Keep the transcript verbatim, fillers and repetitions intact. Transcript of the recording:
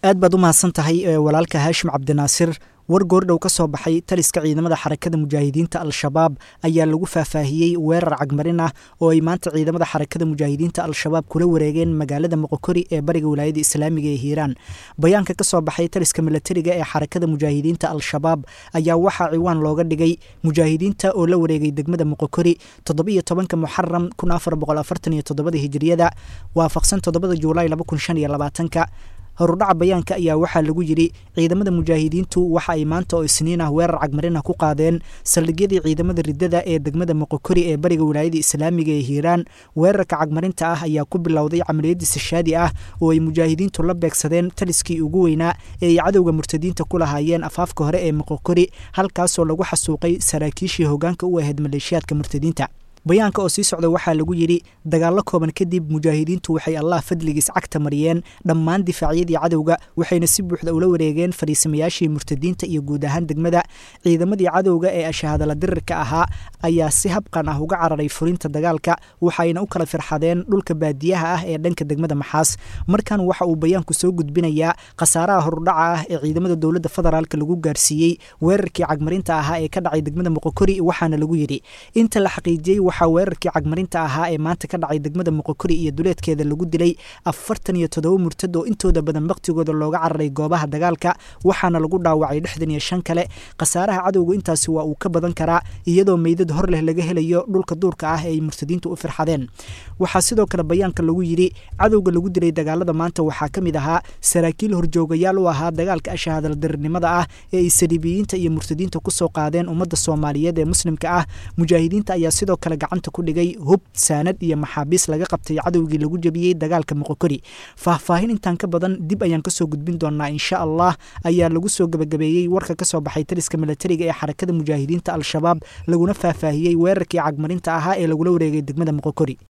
aad baad u mahadsan tahay walaalka Haashim Cabdinaasir war goordhow ka soo baxay taliska ciidamada xarakada mujaahidiinta al-shabaab ayaa lagu faahfaahiyey weerar cagmarin ah oo ay maanta ciidamada xarakada mujaahidiinta al-shabaab kula wareegeen magaalada Moqokori ee bariga wilaayada islaamiga ee Hiiraan. bayaanka ka soo baxay taliska militariga ee xarakada mujaahidiinta al-shabaab ayaa waxaa ciwaan looga dhigay mujaahidiinta oo la wareegay degmada Moqokori toddoba iyo tobanka Muharram kun afar boqol afartan iyo toddoba hijriyada waafaqsan toddobada Juulaay laba kun shan iyo labaatan. horudhaca bayaanka ayaa waxaa lagu yiri ciidamada mujaahidiintu waxa ay maanta oo isniin ah weerar cagmarin ah ku qaadeen saldhigyadii ciidamada ridada ee degmada Moqokori ee bariga wilaayada islaamiga ee Hiiraan. weerarka cagmarinta ah ayaa ku bilowday camaliyad istishaadi ah oo ay mujaahidiintu la beegsadeen taliskii ugu weynaa ee ay cadowga murtadiinta ku lahaayeen afaafka hore ee Moqokori, halkaas oo lagu xasuuqay saraakiishii hoggaanka u ahayd maleeshiyaadka murtadiinta. bayaanka oo sii socda waxaa lagu yiri dagaalo kooban kadib mujaahidiintu waxay Allah fadligiis cagta mariyeen dhammaan difaacyadii cadowga, waxayna si buuxda ula wareegeen fariisamayaashii murtadiinta iyo guud ahaan degmada. ciidamadii cadowga ee ashahaadala dirirka ahaa ayaa si habqan ah uga cararay furinta dagaalka, waxayna u kala firxadeen dhulka baadiyaha ah ee dhanka degmada Maxaas. markan waxa uu bayaanku soo gudbinayaa khasaaraha horudhaca ah ee ciidamada dowladda federaalka lagu gaarsiiyey weerarkii cagmarinta ahaa ee ka dhacay degmada Moqokori. waxaana lagu yiri inta la xaqiijiyay waxaa weerarkii cagmarinta ahaa ee maanta ka dhacay degmada Moqokori iyo duleedkeeda lagu dilay afartan iyo toddoba murtad oo intooda badan waqtigooda looga cararay goobaha dagaalka, waxaana lagu dhaawacay lixdan iyo shan kale. khasaaraha cadowga intaasi waa uu ka badan karaa iyadoo meydad hor leh laga helayo dhulka duurka ah ee ay murtadiintu u firxadeen. waxaa sidoo kale bayaanka lagu yiri cadowga lagu dilay dagaalada maanta waxaa ka mid ahaa saraakiil horjoogayaal u ahaa dagaalka ashahaadala dirirnimada ah ee ay saliibiyiinta iyo murtadiinta ku soo qaadeen ummadda Soomaaliyeed ee muslimka ah. mujaahidiinta ayaa sidoo kale gacanta ku dhigay hub, saanad iyo maxaabiis laga qabtay cadowgii lagu jabiyey dagaalka Moqokori. faahfaahin intaan ka badan dib ayaan ka soo gudbin doonaa insha Allah, ayaa lagu soo gabagabeeyey warka ka soo baxay taliska militariga ee xarakada mujaahidiinta al-shabaab laguna faahfaahiyey weerarkii cagmarinta ahaa ee lagula wareegay degmada Moqokori.